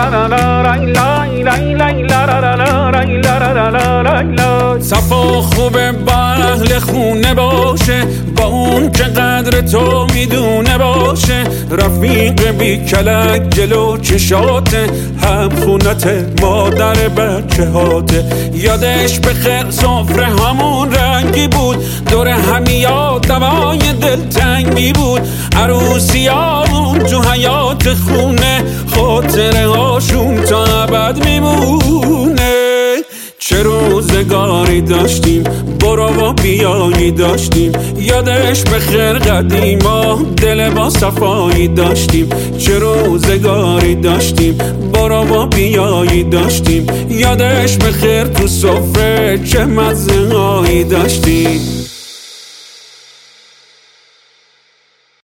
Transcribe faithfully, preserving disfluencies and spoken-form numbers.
صفا خوبه با اهل خونه باشه، با اون که قدر تو میدونه باشه. رفیق بی کلک جلو چشاته، هم خونته مادر بچه هاته. یادش به خیر سفره همون رنگی بود، دور همیا دوای دلتنگی بود. عروسی ها اون تو حیات خونه، خاطره هاشون تا ابد میمونه. چه روزگاری داشتیم، برو و بیایی داشتیم. یادش به خیر قدیما دل با صفایی داشتیم. چه روزگاری داشتیم، برو و بیایی داشتیم. یادش به خیر تو سفره چه مزه هایی داشتیم.